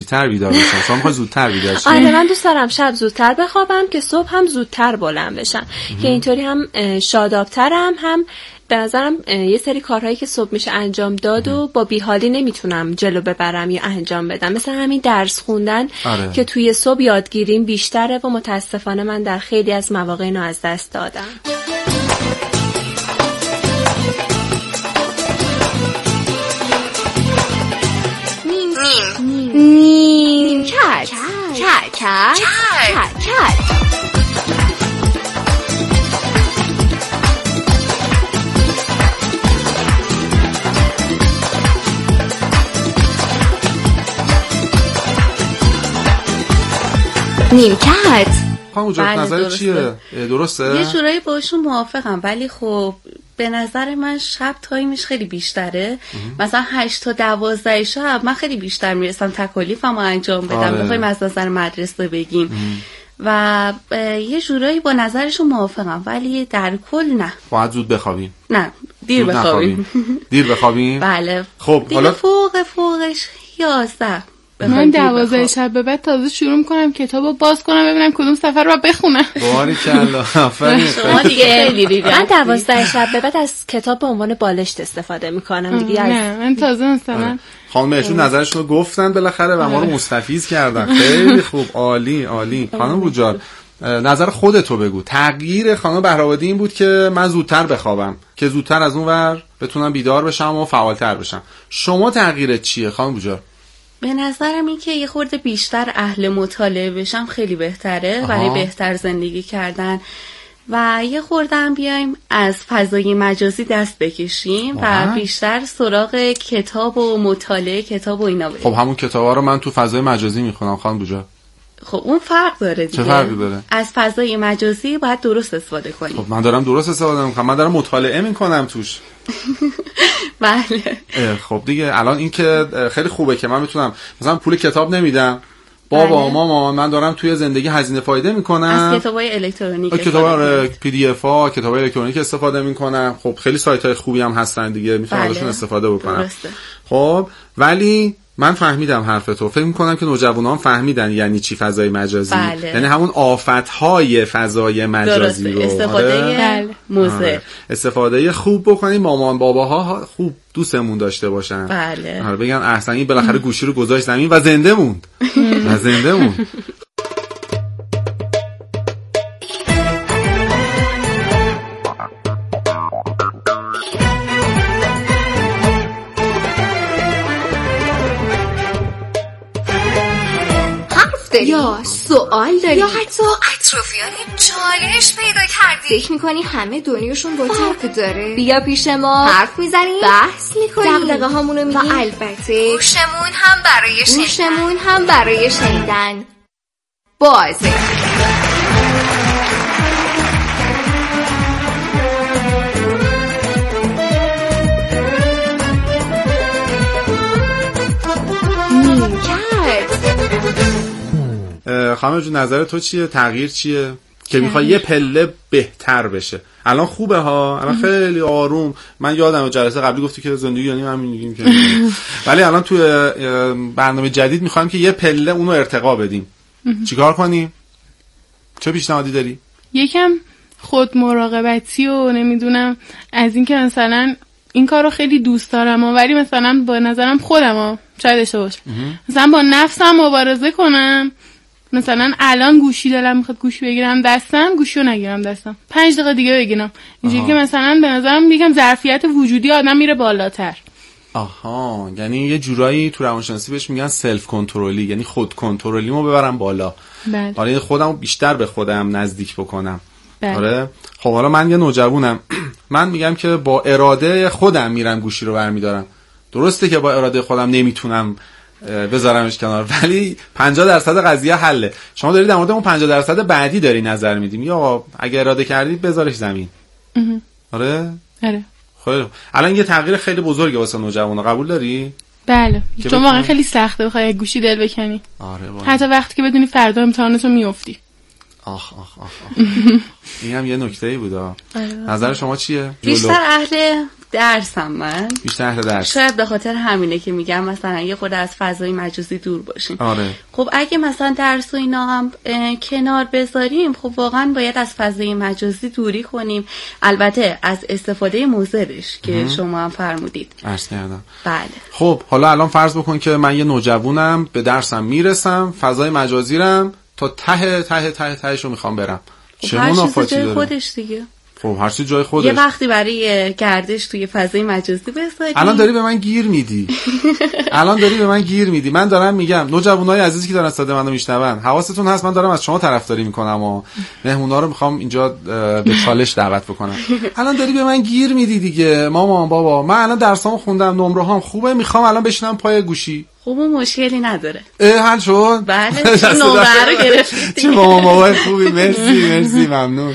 دیرتر بیدار بشم. شما میخوای زودتر بیدار شی؟ آره من دوست دارم شب زودتر بخوابم که صبح هم زودتر بلند بشم که اینطوری هم شادابترم، هم به نظرم یه سری کارهایی که صبح میشه انجام داد و با بیحالی نمیتونم جلو ببرم یا انجام بدم، مثلا همین درس خوندن که توی صبح یادگیریم بیشتره و متاسفانه من در خیلی از مواقع اینو از دست دادم. نیم کت نیمکت. همونجا نظر چیه؟ درسته؟ یه جورایی باشون موافقم، ولی خب به نظر من شب تایمش خیلی بیشتره. مثلا 8 تا 12 شب من خیلی بیشتر میرسم تکالیفمو انجام بدم. بخوایم از نظر مدرسه بگیم و یه جورایی با نظرشون موافقم، ولی در کل نه. باید زود بخوابیم. نه دیر بخوابیم. دیر بخوابیم؟ بله. خب حالا فوقش 11. من 12 شب به بعد تازه شروع میکنم کتابو باز کنم ببینم کدوم سفر رو بخونم. باریکلا آفرین. شما دیگه خیلی دیگه. من 12 شب به بعد از کتاب به عنوان بالشت استفاده میکنم دیگه. نه من تازه مثلا خانم ایشون نظرشون رو گفتن بالاخره و ما رو مستفیض کردن. خیلی خوب، عالی. خانم بوجار نظر خودتو بگو. تغییر خانم بهرآبادی این بود که من زودتر بخوابم که زودتر از اون ور بتونم بیدار بشم و فعالتر بشم. شما تغییرت چیه خانم بوجار؟ به نظرم این که یه خورده بیشتر اهل مطالعه بشم خیلی بهتره برای بهتر زندگی کردن و یه خورده هم بیایم از فضای مجازی دست بکشیم و بیشتر سراغ کتاب و مطالعه کتاب و اینا بریم. خب همون کتابا رو من تو فضای مجازی میخونم خانم بوجار. خب اون فرق داره دیگه. چه فرقی داره؟ از فضای مجازی باید درست استفاده کنیم. خب من دارم درست استفاده میکنم، من دارم مطالعه میکنم توش. بله. خب دیگه الان این که خیلی خوبه که من میتونم مثلا پول کتاب نمیدم، بابا مامان من دارم توی زندگی هزینه فایده میکنم، از کتابای الکترونیک کتابای PDF ها، کتابای الکترونیک استفاده میکنم. خب خیلی سایت های خوبی هم هستن دیگه، میتونم ازشون استفاده بکنم. درسته. خب ولی من فهمیدم حرفتو، فکر میکنم که نوجوانان فهمیدن یعنی چی فضای مجازی. یعنی همون آفتهای فضای مجازی رو استفاده موزه استفاده خوب بکنیم، مامان باباها خوب دوستمون داشته باشن. بله. بگن احسن این بالاخره گوشی رو گذاشت زمین و زنده موند. یا سوال داری یا حتی اطرافیان چالش پیدا کردی، فکر میکنی همه دنیاشون با تو داره؟ بیا پیش ما حرف میزنیم، بحث میکنیم، دغدغه هامونو میگیم و البته گوشمون هم برای شنیدن بازه. خانم جون نظر تو چیه؟ تغییر چیه؟ که میخوای یه پله بهتر بشه. الان خوبه ها، الان خیلی آروم. من یادم جلسه قبلی گفتی که زندگی یعنی همین میگیم که ولی الان توی برنامه جدید میخوایم که یه پله اونو ارتقا بدیم. چیکار کنیم؟ چه پیشنهادی داری؟ یکم خود مراقبتی و نمیدونم از این که مثلا این کارو خیلی دوست دارم ولی مثلا با نظرم خودم شاید اشتباه باشه، مثلا با نفسم مبارزه کنم. مثلا الان گوشی دلم میخواد گوشی بگیرم دستم، گوشیو نگیرم دستم، 5 دقیقه دیگه بگیرم. اینجوری که مثلا به نظرم یکم ظرفیت وجودی آدم میره بالاتر. یعنی یه جورایی تو روانشناسی بهش میگن سلف کنترلی، یعنی خود کنترلیمو ببرم بالا. بله. آره خودمو بیشتر به خودم نزدیک بکنم. بله. آره خب حالا من یه نوجوانم، من میگم که با اراده خودم میرم گوشی رو برمیدارم. درسته که با اراده خودم نمیتونم بذارمش کنار، ولی 50% قضیه حله. شما دارید در مورد اون 50% بعدی داری نظر میدیم، یا اگه اراده کردید بذارش زمین. آره خیلی الان یه تغییر خیلی بزرگه واسه نوجوانا، قبول داری؟ بله، چون واقعا خیلی سخته بخوای گوشی دل بکنی. آره حتی وقتی که بدونی فردا امتحاناتو میافتی. این هم یه نکته‌ای بود. نظر شما چیه؟ بیشتر اهل درسم من بیشتر اهل درس. شاید به خاطر همینه که میگم مثلا یه خورده از فضای مجازی دور باشیم. آره. خب اگه مثلا درس و اینا هم کنار بذاریم، خب واقعا باید از فضای مجازی دوری کنیم، البته از استفاده مضرش که شما هم فرمودید. عرض کردم. بله. خب حالا الان فرض بکن که من یه نوجوانم، به درسم میرسم، فضای مجازی رم تا تهش رو میخوام برم. چه منافاتی داره؟ خودش دیگه. خب هر چیز جای خودش. یه وقتی برای گردش توی فضای مجازی بذاری. الان داری به من گیر میدی. من دارم میگم نوجوانای عزیزی که دارن صدای منو میشنون، حواستون هست من دارم از شما طرفداری میکنم و مهمونا رو میخوام اینجا به چالش دعوت بکنم. الان داری به من گیر میدی دیگه مامان بابا. من الان درسامو خوندم، نمره هام خوبه، میخوام الان بشینم پای گوشی. خب مشکلی نداره. حل شد؟ بله. نمره رو گرفتید. چه مامان بابای خوبی. مرسی ممنون.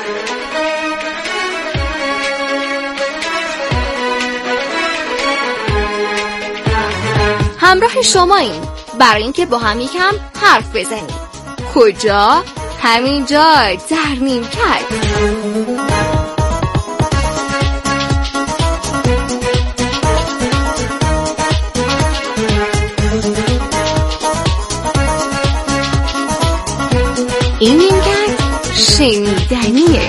همراه شما این برای اینکه با هم یکم حرف بزنیم. کجا؟ همینجا در نیمکت. این نیمکت شنیدنیه.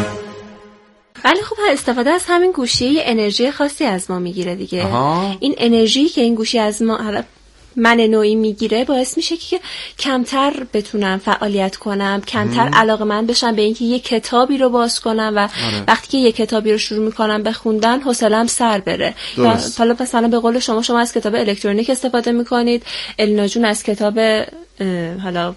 ولی خب استفاده از همین گوشی یه انرژی خاصی از ما میگیره دیگه. این انرژی که این گوشی از ما من نوعی میگیره باعث میشه که کمتر بتونم فعالیت کنم، کمتر علاقه‌مند بشم به اینکه یه کتابی رو باز کنم و وقتی که یه کتابی رو شروع میکنم به خوندن حوصله‌ام سر بره. حالا مثلا به قول شما از کتاب الکترونیک استفاده میکنید، الینا جون از کتاب حالا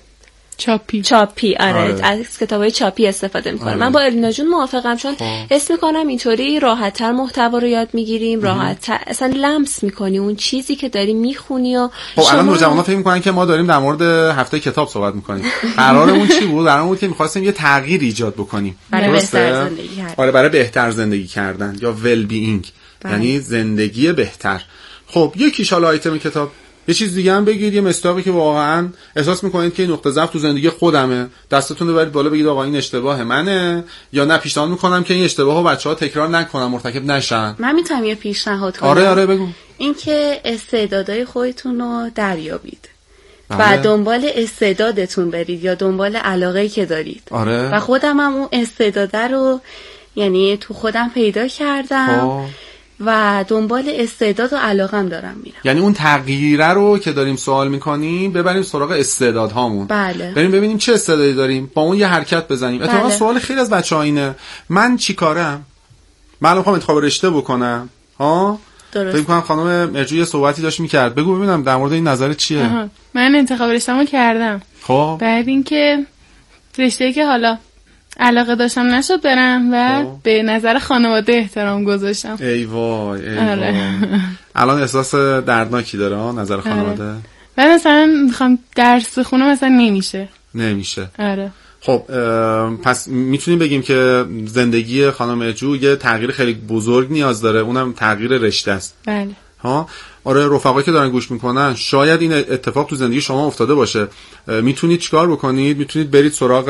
چاپی آره. از کتابای چاپی استفاده میکنم. من با الینا جون موافقم، چون حس میکنم اینطوری راحت‌تر محتوا رو یاد میگیریم، راحت‌تر اصلا لمس میکنی اون چیزی که داری میخونی. و الان نوجوانا فکر میکنن که ما داریم در مورد هفته کتاب صحبت میکنیم. قرارمون چی بود؟ قرارمون بود که میخواستیم یه تغییر ایجاد بکنیم برای بهتر زندگی کردن. آره، برای بهتر زندگی کردن یا ویل بینگ، یعنی زندگی بهتر. خب یکیش حالا آیتم کتاب، یه چیز دیگه هم بگید، یه مصداقی که واقعا احساس میکنید که این نقطه ضعف تو زندگی خودمه، دستتون رو ببرید بالا بگید آقا این اشتباه منه، یا نه پیشنهاد میکنم که این اشتباهو بچه‌ها تکرار نکنن، مرتکب نشن. من میتونم یه پیشنهاد کنم؟ آره بگو. اینکه استعدادهای خودتون رو دریابید و دنبال استعدادتون برید یا دنبال علاقه‌ای که دارید. آره. و خودم هم اون استعداده رو یعنی تو خودم پیدا کردم و دنبال استعداد و علاقم دارم میرم. یعنی اون تغییره رو که داریم سوال میکنیم ببریم سراغ استعدادهامون. بله. بریم ببینیم چه استعدادی داریم، با اون یه حرکت بزنیم. اتفاقا سوال خیلی از بچه‌ها اینه، من چی کارم؟ من میخوام انتخاب رشته بکنم. فکر می‌کنم خانم مرجوی صحبتی داشت می‌کرد. بگو ببینم در مورد این نظرت چیه؟ من انتخاب رشته‌مو کردم. خب بعد اینکه رشته‌ای که حالا علاقه داشتم نشد برم و به نظر خانواده احترام گذاشتم. ای وای. الان احساس دردناکی داره نظر خانواده. بعد مثلا میخوام درس بخونم مثلا نمیشه. آره. خب پس میتونیم بگیم که زندگی خانم مرجو یه تغییر خیلی بزرگ نیاز داره، اونم تغییر رشته است. بله. آره، رفقایی که دارن گوش میکنن شاید این اتفاق تو زندگی شما افتاده باشه. میتونید چیکار بکنید؟ میتونید برید سراغ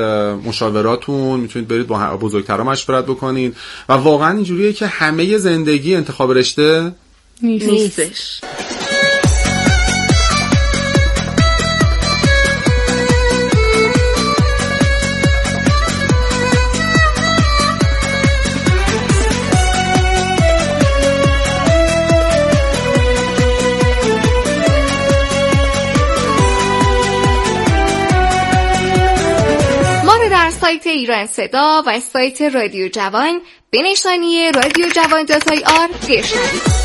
مشاوراتون، میتونید برید با بزرگترا مشورت بکنید و واقعا اینجوریه که همه زندگی انتخاب رشته نیستش. سایت ایران صدا و سایت رادیو جوان به نشانی radiojavan.ir بشنوید.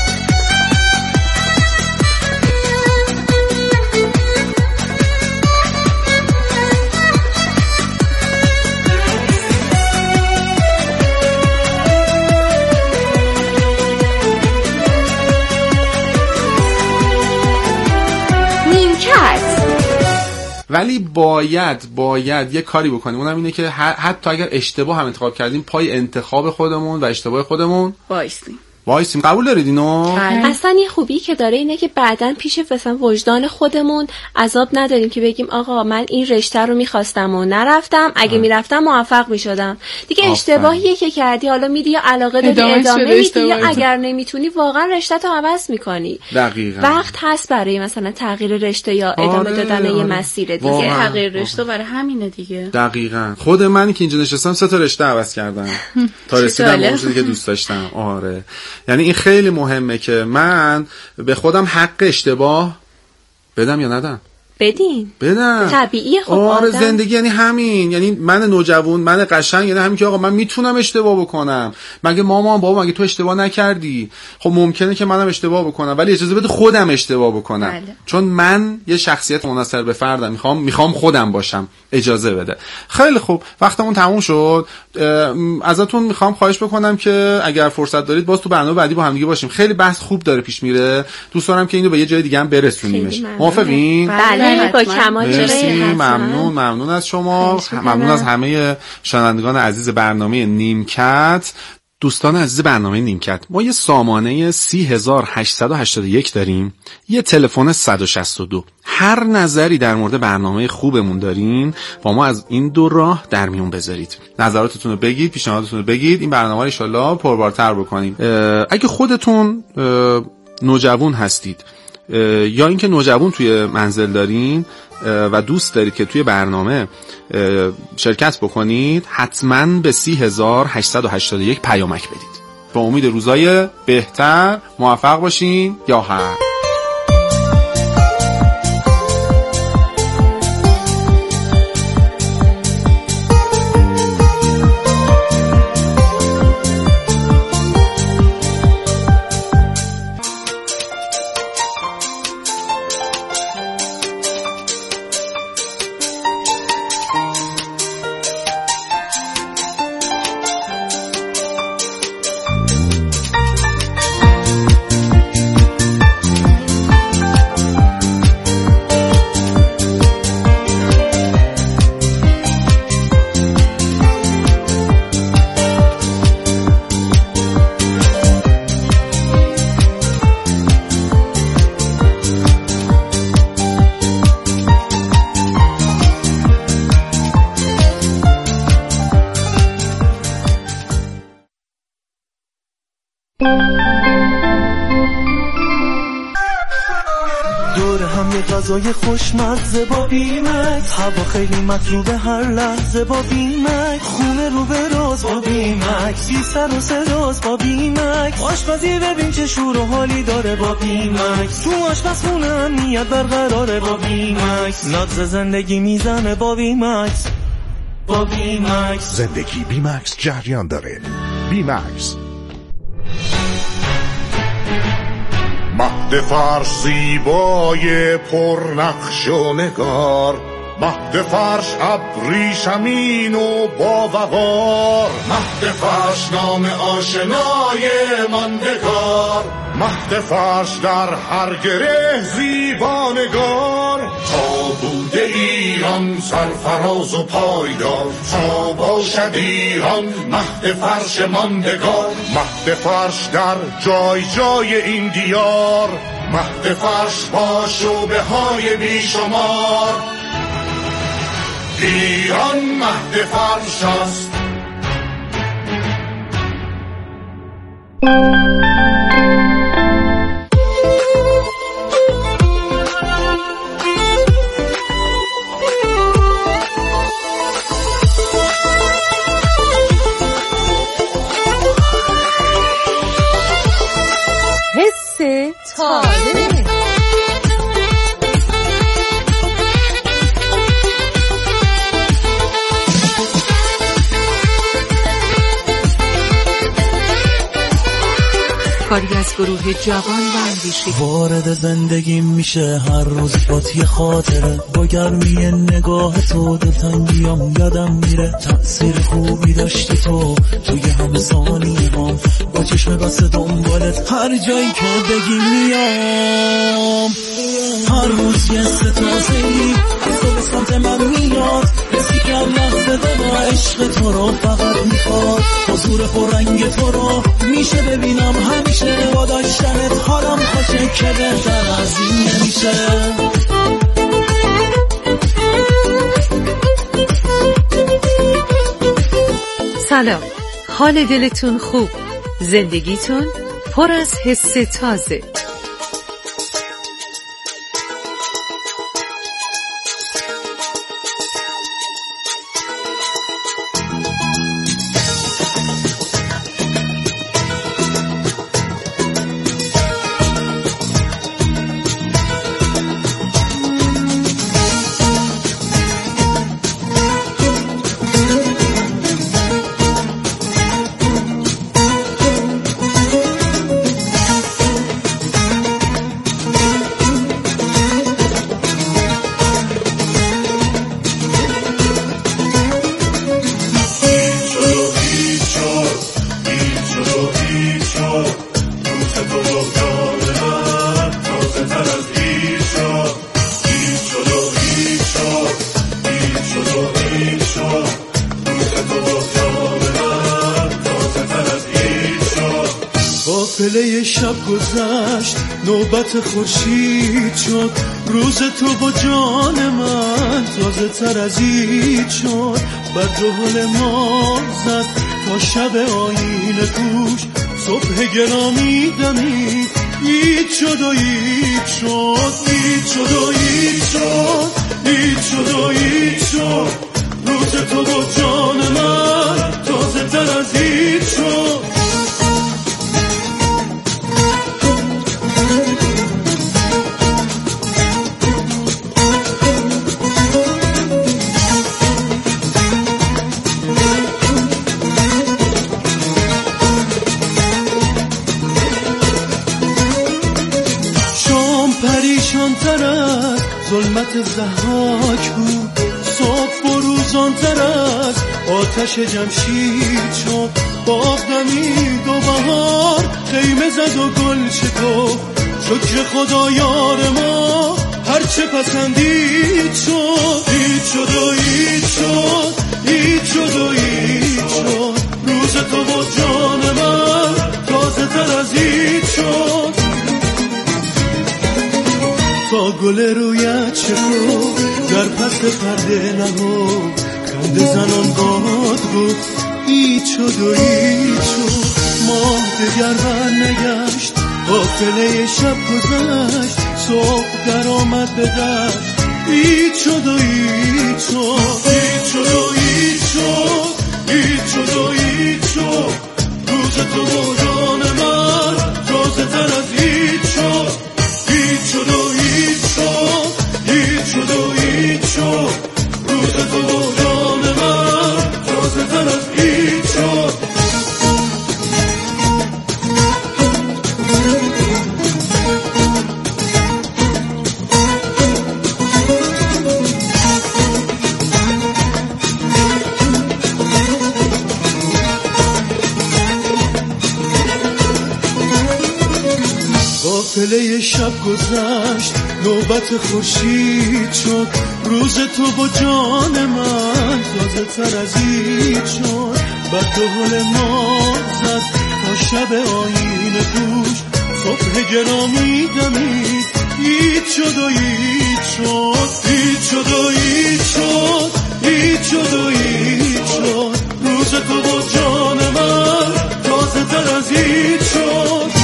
ولی باید یه کاری بکنیم، اونم اینه که حتی اگر اشتباه هم انتخاب کردیم پای انتخاب خودمون و اشتباه خودمون وایسیم. قبول دارید اینو؟ اصلا یه خوبی که داره اینه که بعداً پیش مثلا وجدان خودمون عذاب نداریم که بگیم آقا من این رشته رو می‌خواستم و نرفتم، اگه میرفتم موفق می‌شدم. دیگه اشتباهیه که کردی، حالا میدی یا علاقه داری ادامه میدی یا اگر نمیتونی واقعا رشته‌تو عوض می‌کنی. دقیقاً. وقت هست برای مثلا تغییر رشته یا ادامه دادن یه مسیر دیگه. تغییر رشته برای همینه دیگه. دقیقاً. خود من که اینجا نشستم 3 تا رشته عوض کردم تا رسیدم به اون چیزی که دوست داشتم. آره. یعنی این خیلی مهمه که من به خودم حق اشتباه بدم یا ندم. بدم طبیعیه. خب آره زندگی یعنی همین، یعنی من نوجوان، من قشنگ، یعنی همین که آقا من میتونم اشتباه بکنم. مگه مامان بابا مگه تو اشتباه نکردی؟ خب ممکنه که منم اشتباه بکنم ولی اجازه بده خودم اشتباه بکنم. بله. چون من یه شخصیت منحصر به فردم، میخوام خودم باشم، اجازه بده. خیلی خوب، وقتمون تموم شد. ازتون میخوام خواهش بکنم که اگر فرصت دارید باز تو برنامه بعدی با هم دیگه باشیم. خیلی بحث خوب داره پیش میره. دوست دارم که اینو به یه جای دیگه هم برسونیمش. موافقین؟ بله با کمال میل. ممنون از شما، ممنون از همه شنوندگان عزیز برنامه نیمکت. دوستان عزیز برنامه نیمکت، ما یه سامانه 30881 داریم، یه تلفن 162. هر نظری در مورد برنامه خوبمون دارین با ما از این دو راه در میون بذارید. نظراتتون رو بگید، پیشنهاداتتون رو بگید، این برنامه رو ان شاءالله پربارتر بکنیم. اگه خودتون نوجوان هستید یا اینکه نوجوان توی منزل دارین و دوست دارید که توی برنامه شرکت بکنید، حتما به 30881 پیامک بدید. با امید روزای بهتر. موفق باشین. یا هر دور هم یه غذای خوشمزه با بیمکس، هوا خیلی مطلوبه هر لحظه با بیمکس، خونه رو به راز با بیمکس، بی سر و صداست با بیمکس، آشپزی ببین چه شور و حالی داره با بیمکس، تو آشپزخونه امنیت برقراره با بیمکس، ناز زندگی میزنه با بیمکس. با بیمکس زندگی بیمکس جریان داره. بیمکس مهد فرش زیبای پرنقش و نگار، مهد فرش ابریشمین و با وقار، مهد فرش نام آشنای ماندگار، مهد فرش در هر گره زیبانگار، تا بوده ایران سرفراز و پایدار، تا باشد ایران مهد فرش ماندگار، مهد فرش در جای جای این دیار، مهد فرش با شعبه های بیشمار، ایران مهد فرش است. حس تازه کاری از گروه جوان و اندیشی. وارد زندگی میشه هر روز با یه خاطره، با گرمی نگاه تو دلتنگیام یادم میره، تأثیر خوبی داشتی تو توی همه ثانیه‌ام، با چشم بسته دنبالت هر جایی که بگی میام. هر روز یه ستازه‌ای تو به سمت من میاد، حسی که هر لحظه دل عشق تو رو فقط میخواد. حضور پررنگ تو رو میشه ببینم همیشه، با داشتنت حالم خوشه که بهتر از این نمیشه. سلام، حال دلتون خوب؟ زندگیتون پر از حس تازه؟ قافله شب گذشت، نوبت خورشید شد، روز تو با جان من تازه تر از این شد. بد و حال ما زد تا شب آینه پوش، صبح گرامی دمید، اید شد و اید شد، اید شد و اید شد، اید شد و اید شد. روز تو با جان من تازه تر از این شد. ظلمت زحاک بود، صبح بروزان تر از آتش جمشید شد. باغ دمید و بهار خیمه زد و گل شکفت، شکر خدا یار ما هرچه پسندید شد. اید شد و اید شد، اید شد و اید شد. روز تو با جان من تازه تر از اید شد. تا گل رویت شد در پس پرده نهاد، خنده زنان باد گفت اید شد و اید شد. ماه دگر بر نگشت، قافله شب گذشت، صبح در آمد به دشت، اید شد و اید شد، اید شد و اید شد، اید شد و اید شد. روز تو با جان من تازه تر از اید شد، اید شد و اید شد، اید شد و اید شد. روز تو با جان من تازه تر از اید شد. قافله شب گذشت، نوبت خورشید شد، روز تو با جان من تازه تر از این شد. بد و حال ما زد تا شب آینه پوش، صبح گرامی دمید، اید شد و اید شد، اید شد و اید شد، اید شد و اید شد. روز تو با جان من تازه تر از اید شد.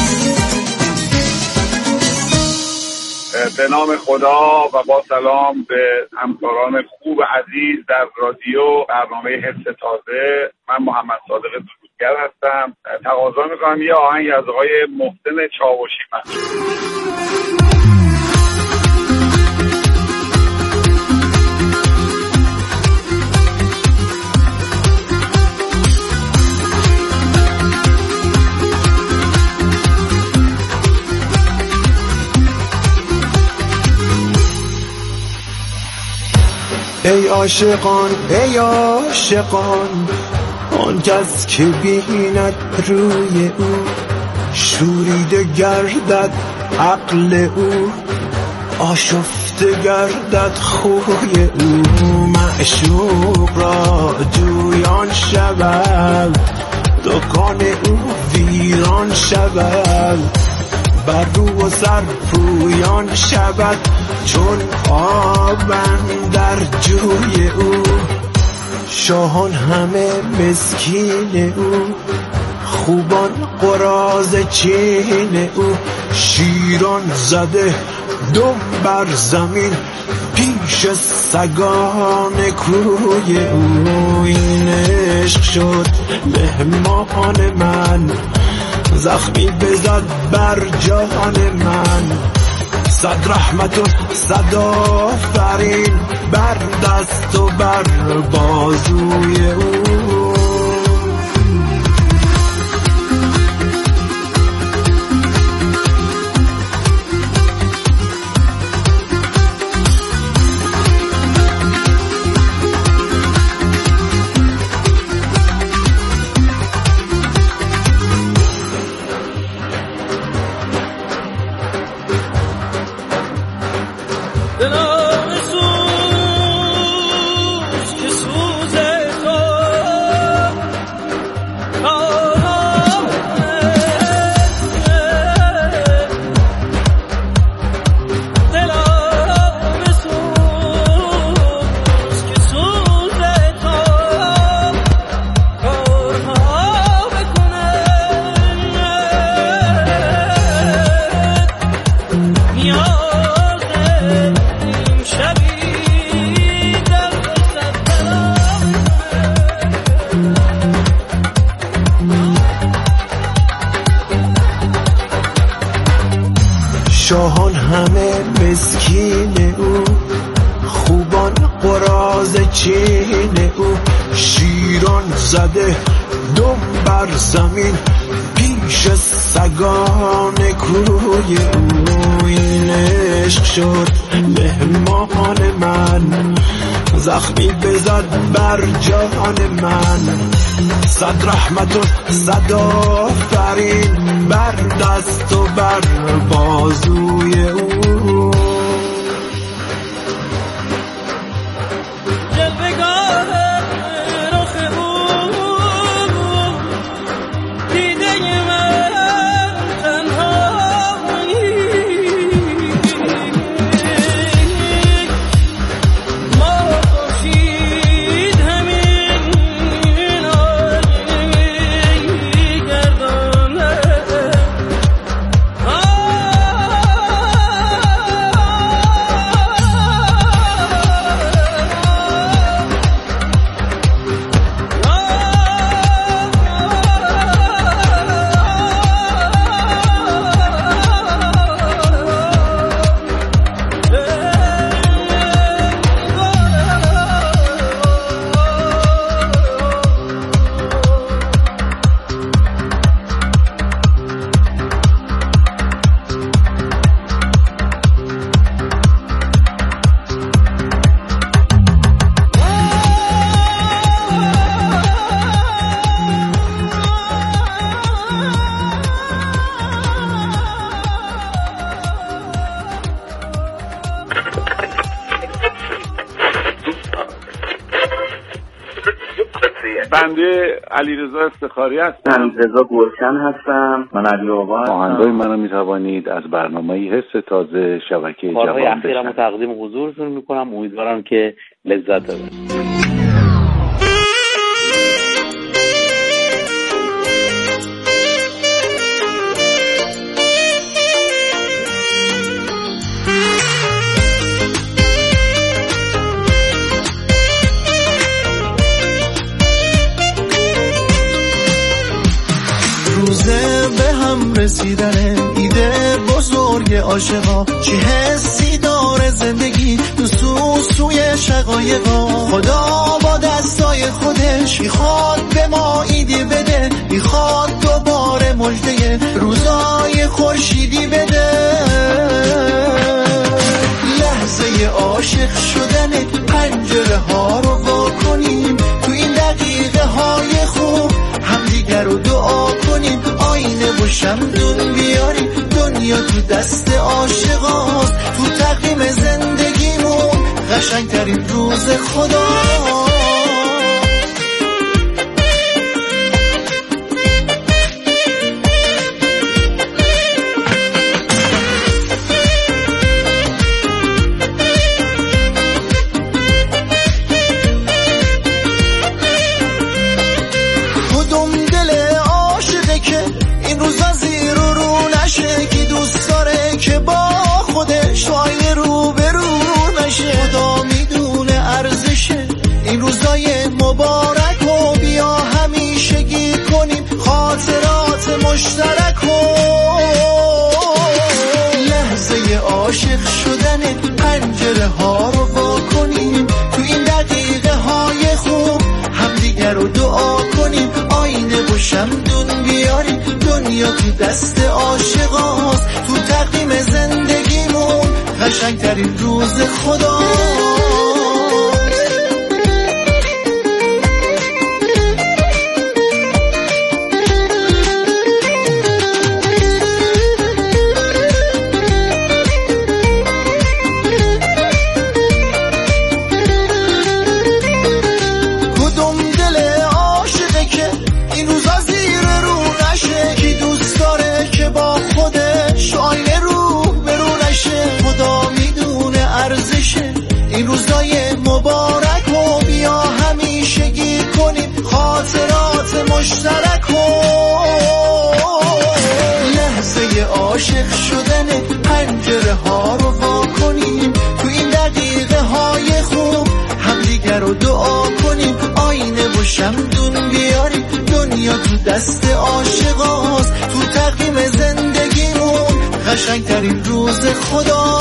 به نام خدا و با سلام به همکاران خوب عزیز در رادیو برنامه حس تازه. من محمد صادق درودگر هستم. تقاضا میکنم یه آهنگ از آقای محسن چاوشی ای عاشقان ای عاشقان، آن کس که بیند روی او، شوریده گردد عقل او. آشفته گردد خوی او، معشوق را جویان شود، دکان او ویران شود، بر رو و سر پویان شود، چون آبم در جوی او. شاهان همه مسکین او، خوبان قراض چین او، شیران زده دم بر زمین پیش سگان کوی او. این عشق شد مهمان من، زخمی بزد بر جان من، صد رحمت و صد آفرین بر دست و بر بازوی او. شاهان همه مسکین او، خوبان قراض چین او، شیران زده دم بر زمین پیش سگان کوی او. این عشق شد مهمان من، زخمی بزد بر جان من، صد رحمت و صد آفرین بر دست و بر بازوی او. بنده علیرضا افتخاری هستم. من رضا گلشن هستم. من علی آقا هستم. آهنگای منو میتوانید از برنامه حس تازه شبکه جوان بشنوید. اخیرمو تقدیم حضورتون میکنم. امیدوارم که لذت ببرید. رسیدن ایده بزرگ عاشقا، چی حسی داره زندگی تو سوی شقایقا. خدا با دستای خودش میخواد به ما ایدی بده، میخواد دوباره مژده روزای خورشیدی بده. لحظه عاشق شدن پنجره ها رو وا کنیم، تو این دقیقه های خوب همدیگر رو دعا کنیم. آینه و شمدون بیاریم، دنیا تو دست عاشقاست، تو تقویم زندگیمون قشنگترین روز خدا. این روزای مبارک و بیا همیشگی کنیم خاطرات مشترک و لحظه عاشق شدن پنجره ها رو وا کنیم، تو این دقیقه های خوب همدیگر رو دعا کنیم، آینه و شمدون بیاریم، دنیا تو دست عاشقاست، تو تقویم زندگیمون قشنگترین روز خدا. این روزای مبارک و بیا همیشگی کنیم خاطرات مشترک و لحظه عاشق شدن پنجره ها رو وا کنیم، تو این دقیقه های خوب همدیگر رو دعا کنیم، آینه و شمدون بیاریم، دنیا تو دست عاشقاست، تو تقویم زندگیمون قشنگترین روز خدا.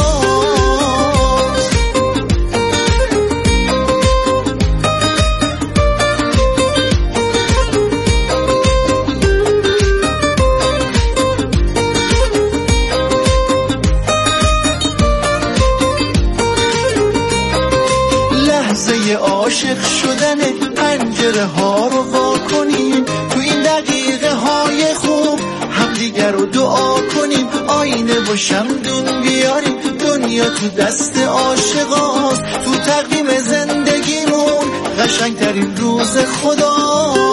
عاشق شدن پنجره ها رو وا کنیم، تو این دقیقه های خوب همدیگر رو دعا کنیم، آینه و شمدون بیاریم، دنیا تو دست عاشقاست، تو تقویم زندگیمون قشنگترین روز خداست.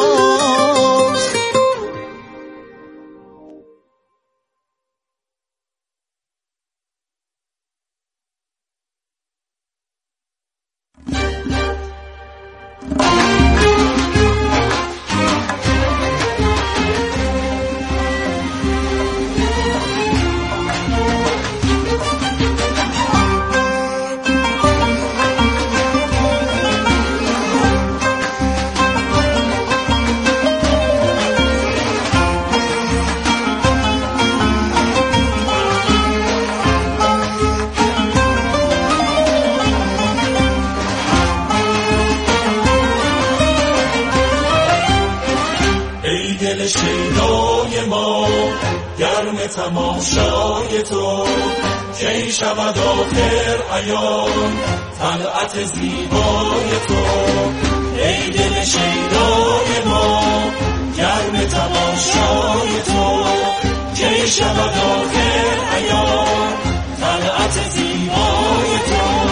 تماشای تو کی شود آخر عیان طلعت زیبای تو، ای دل شیدای ما گرم تماشای تو کی شود آخر عیان طلعت زیبای تو.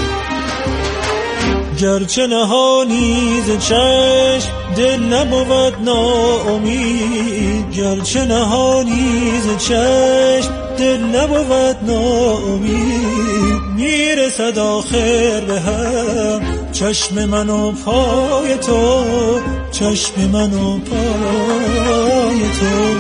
گرچه نهانی ز چشم دل نبود ناامید، گرچه نهانی ز چشم دل نبود ناامید، میرسد آخر به هم چشم من و پای تو، چشم من و پای تو.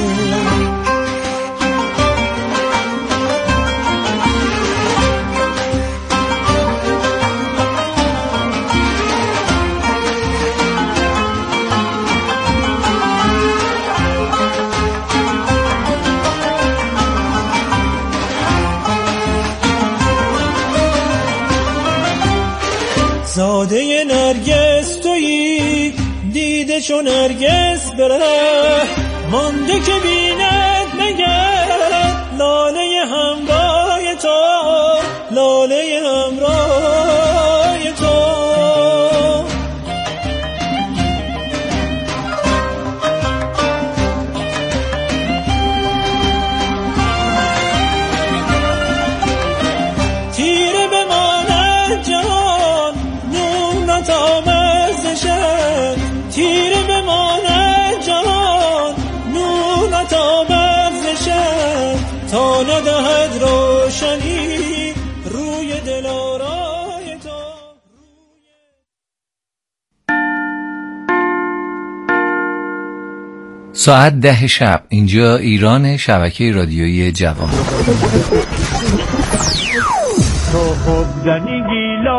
زاده نرگس تویی دیده چون نرگس بره، مانده که بیند مگر لاله همراه تو، لاله همراه تو. جان نور نتامرزشد تیره بماند جان نور نتامرزشد تا ندهد روشنی روی دلارای تو. ساعت 10 شب اینجا ایران، شبکه رادیویی جوان. تو خود دنیگی